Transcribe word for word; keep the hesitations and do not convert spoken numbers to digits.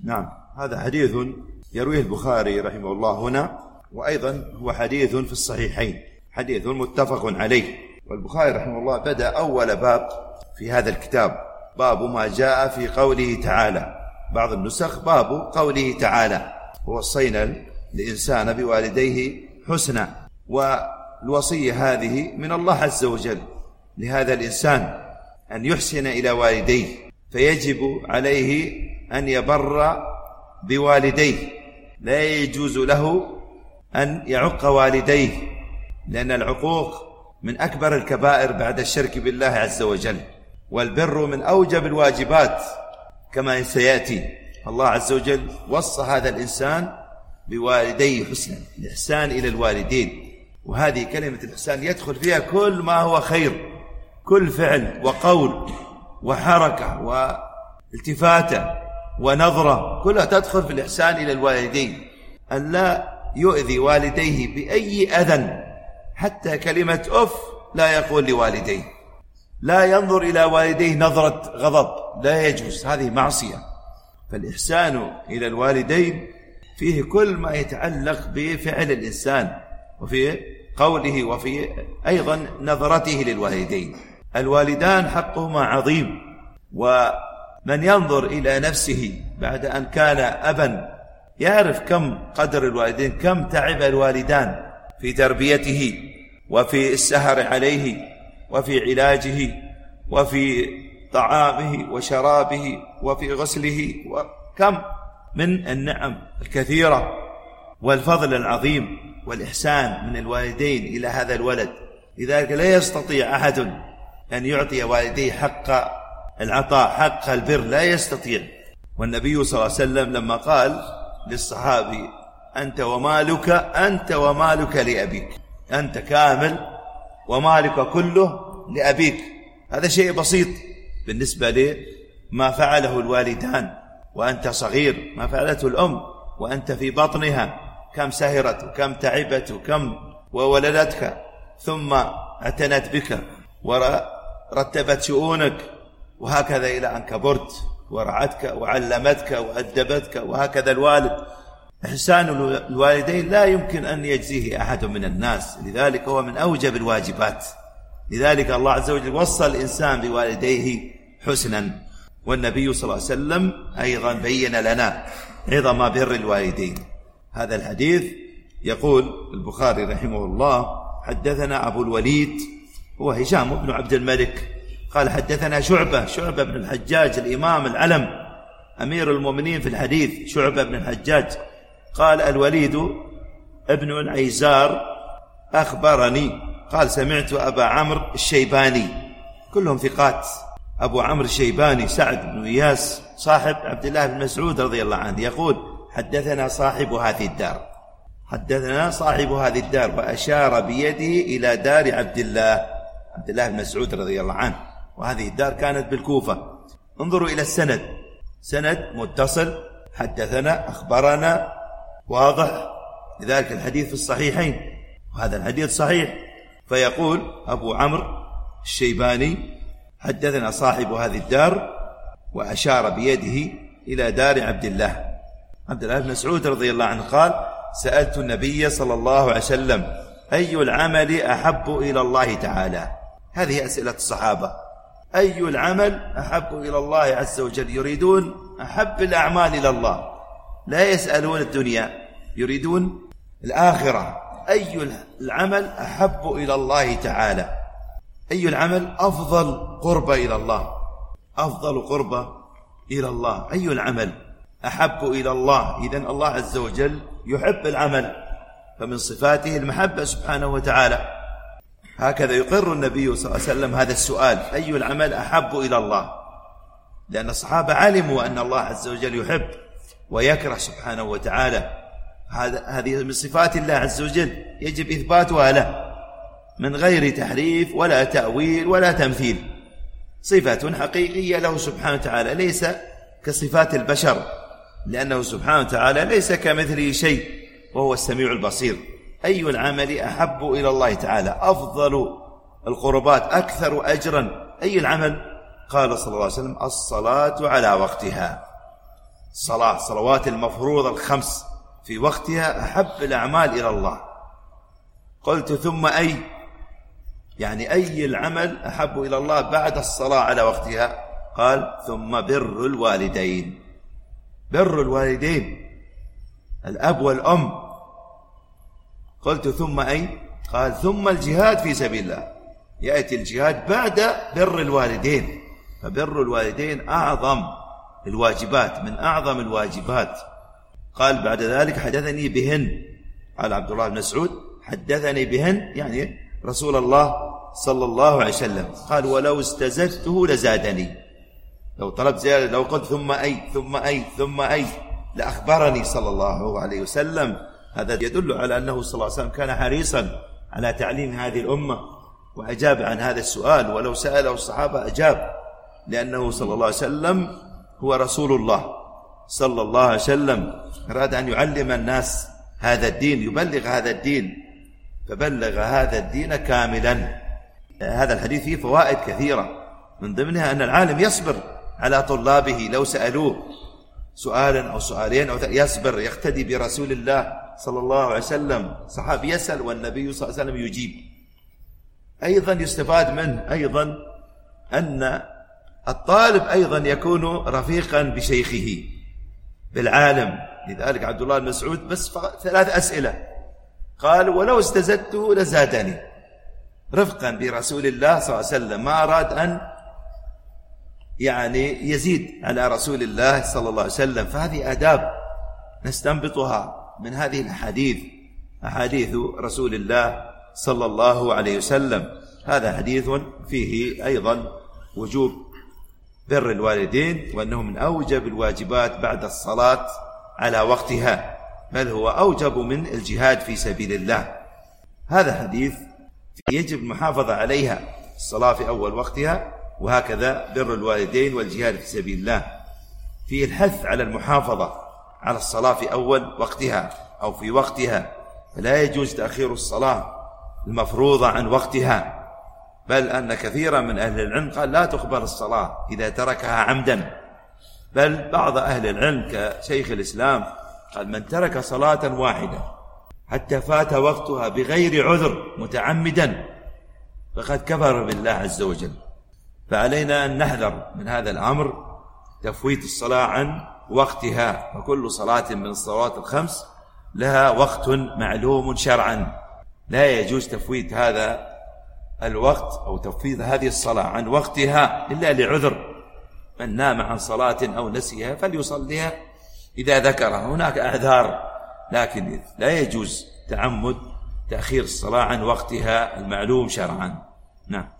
نعم، هذا حديث يرويه البخاري رحمه الله هنا، وأيضا هو حديث في الصحيحين، حديث متفق عليه. والبخاري رحمه الله بدأ أول باب في هذا الكتاب، باب ما جاء في قوله تعالى، بعض النسخ باب قوله تعالى: ووصينا الإنسان بوالديه حسنا. والوصية هذه من الله عز وجل لهذا الإنسان أن يحسن إلى والديه، فيجب عليه أن يبر بوالديه، لا يجوز له أن يعق والديه، لأن العقوق من أكبر الكبائر بعد الشرك بالله عز وجل، والبر من أوجب الواجبات كما سيأتي. الله عز وجل وصى هذا الإنسان بوالديه حسنا، الإحسان إلى الوالدين، وهذه كلمة الإحسان يدخل فيها كل ما هو خير، كل فعل وقول وحركة والتفاتة ونظرة كلها تدخل في الإحسان إلى الوالدين، أن لا يؤذي والديه بأي أذى، حتى كلمة أف لا يقول لوالديه، لا ينظر إلى والديه نظرة غضب، لا يجوز، هذه معصية. فالإحسان إلى الوالدين فيه كل ما يتعلق بفعل الإنسان، وفي قوله، وفي أيضا نظرته للوالدين. الوالدان حقهما عظيم، ومن ينظر إلى نفسه بعد أن كان أبا يعرف كم قدر الوالدين، كم تعب الوالدان في تربيته وفي السهر عليه وفي علاجه وفي طعامه وشرابه وفي غسله، وكم من النعم الكثيرة والفضل العظيم والإحسان من الوالدين إلى هذا الولد. لذلك لا يستطيع أحد أن يعطي والديه حق العطاء، حق البر، لا يستطيع. والنبي صلى الله عليه وسلم لما قال للصحابي: أنت ومالك أنت ومالك لأبيك، أنت كامل ومالك كله لأبيك، هذا شيء بسيط بالنسبة لما فعله الوالدان وأنت صغير، ما فعلته الأم وأنت في بطنها، كم سهرت وكم تعبت وكم وولدتك، ثم اعتنت بك ورتبت شؤونك، وهكذا إلى أن كبرت ورعتك وعلمتك وأدبتك، وهكذا الوالد. إحسان الوالدين لا يمكن أن يجزيه أحد من الناس، لذلك هو من أوجب الواجبات. لذلك الله عز وجل وصى الإنسان بوالديه حسنا، والنبي صلى الله عليه وسلم أيضا بين لنا عظم بر الوالدين. هذا الحديث يقول البخاري رحمه الله: حدثنا أبو الوليد هو هشام بن عبد الملك قال حدثنا شعبة شعبة بن الحجاج الإمام العلم أمير المؤمنين في الحديث، شعبة بن الحجاج قال: الوليد ابن العيزار أخبرني قال: سمعت أبا عمرو الشيباني، كلهم ثقات. أبو عمرو الشيباني سعد بن إياس صاحب عبد الله بن مسعود رضي الله عنه يقول: حدثنا صاحب هذه الدار، حدثنا صاحب هذه الدار، وأشار بيده إلى دار عبد الله عبد الله بن مسعود رضي الله عنه، وهذه الدار كانت بالكوفة. انظروا إلى السند، سند متصل، حدثنا أخبرنا، واضح، لذلك الحديث في الصحيحين، وهذا الحديث صحيح. فيقول أبو عمرو الشيباني: حدثنا صاحب هذه الدار، وأشار بيده إلى دار عبد الله عبد الله بن مسعود رضي الله عنه قال: سألت النبي صلى الله عليه وسلم: أي العمل أحب إلى الله تعالى؟ هذه أسئلة الصحابة، أي العمل أحب إلى الله عز وجل، يريدون أحب الأعمال إلى الله، لا يسألون الدنيا، يريدون الآخرة. أي العمل أحب إلى الله تعالى، أي العمل أفضل قربة إلى الله، أفضل قربة إلى الله، أي العمل أحب إلى الله. إذن الله عز وجل يحب العمل، فمن صفاته المحبة سبحانه وتعالى. هكذا يقر النبي صلى الله عليه وسلم هذا السؤال: أي العمل أحب إلى الله؟ لأن الصحابة علموا أن الله عز وجل يحب ويكره سبحانه وتعالى، هذه من صفات الله عز وجل يجب إثباتها له من غير تحريف ولا تأويل ولا تمثيل، صفة حقيقية له سبحانه وتعالى، ليس كصفات البشر، لأنه سبحانه وتعالى ليس كمثله شيء وهو السميع البصير. أي العمل أحب إلى الله تعالى، أفضل القربات، أكثر أجرا، أي العمل؟ قال صلى الله عليه وسلم: الصلاة على وقتها، الصلاة صلوات المفروضة الخمس في وقتها أحب الأعمال إلى الله. قلت ثم أي، يعني أي العمل أحب إلى الله بعد الصلاة على وقتها؟ قال ثم بر الوالدين. بر الوالدين الأب والأم. قلت ثم أي؟ قال ثم الجهاد في سبيل الله. يأتي الجهاد بعد بر الوالدين، فبر الوالدين أعظم الواجبات، من أعظم الواجبات. قال بعد ذلك حدثني بهن، قال عبد الله بن مسعود حدثني بهن يعني رسول الله صلى الله عليه وسلم. قال ولو استزدته لزادني، لو طلبت زيادة، لو قلت ثم أي ثم أي ثم أي لأخبرني صلى الله عليه وسلم. هذا يدل على أنه صلى الله عليه وسلم كان حريصا على تعليم هذه الأمة، وأجاب عن هذا السؤال، ولو سأله الصحابة أجاب، لأنه صلى الله عليه وسلم هو رسول الله صلى الله عليه وسلم، أراد أن يعلم الناس هذا الدين، يبلغ هذا الدين، فبلغ هذا الدين كاملا. هذا الحديث فيه فوائد كثيرة، من ضمنها أن العالم يصبر على طلابه، لو سألوه سؤالا أو سؤالين أو يصبر، يقتدي برسول الله صلى الله عليه وسلم. صحابي يسأل والنبي صلى الله عليه وسلم يجيب. أيضا يستفاد منه أيضا أن الطالب أيضا يكون رفيقا بشيخه بالعالم. لذلك عبد الله بن مسعود بس ثلاث أسئلة قال ولو استزدته لزادني، رفقا برسول الله صلى الله عليه وسلم، ما أراد أن يعني يزيد على رسول الله صلى الله عليه وسلم. فهذه آداب نستنبطها من هذه الأحاديث، أحاديث رسول الله صلى الله عليه وسلم. هذا حديث فيه أيضا وجوب بر الوالدين، وأنه من أوجب الواجبات بعد الصلاة على وقتها، بل هو أوجب من الجهاد في سبيل الله. هذا حديث يجب المحافظة عليها، الصلاة في أول وقتها، وهكذا بر الوالدين والجهاد في سبيل الله. فيه الحث على المحافظة على الصلاة في أول وقتها أو في وقتها، فلا يجوز تأخير الصلاة المفروضة عن وقتها، بل أن كثيرا من أهل العلم قال لا تقبل الصلاة إذا تركها عمدا. بل بعض أهل العلم كشيخ الإسلام قال من ترك صلاة واحدة حتى فات وقتها بغير عذر متعمدا فقد كفر بالله عز وجل. فعلينا أن نحذر من هذا الأمر، تفويت الصلاة عن وقتها. فكل صلاة من الصلوات الخمس لها وقت معلوم شرعا، لا يجوز تفويت هذا الوقت أو تفويت هذه الصلاة عن وقتها إلا لعذر. من نام عن صلاة أو نسيها فليصليها إذا ذكرها، هناك أعذار، لكن لا يجوز تعمد تأخير الصلاة عن وقتها المعلوم شرعا. نعم.